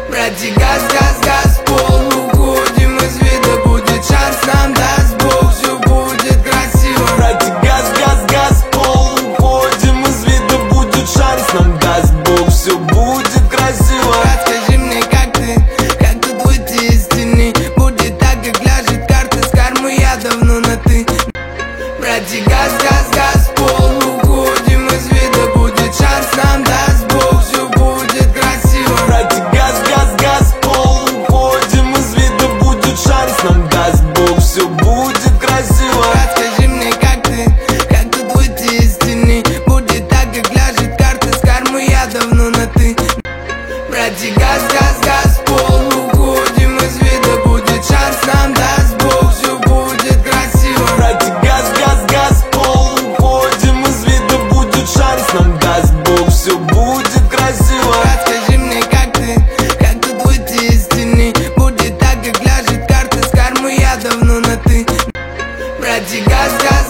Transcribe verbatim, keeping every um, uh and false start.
Братья, газ, газ, газ, пол, уходим из вида. Будет шанс, нам даст Бог, все будет красиво. Братья, газ, газ, газ, пол, уходим из вида. Будет шанс, нам даст Бог, все будет красиво. Брат, скажи мне, как ты, как тут выйти из тени? Будет так, как ляжет карта с кармой, я давно на ты. Братья, газ, газ, газ, пол, уходим из вида. Будет шанс, нам даст Бог, все будет красиво. Братья, газ, газ, газ, пол, уходим из вида. Будет шанс, нам даст Бог, все будет красиво. Брат, скажи мне, как ты, как тут выйти из тени? Будет так, как ляжет карта с кармой, я давно на ты. Братья, газ, газ, газ, пол, уходим из вида. Будет шанс, нам даст Бог, все будет красиво. Братья, газ, газ, газ, пол, уходим из вида. Будет шанс, нам даст Бог, все будет красиво. Брат, скажи мне, как ты, как тут выйти из тени? Будет так, как ляжет карта с кармой, я давно на ты. Братья, газ, газ,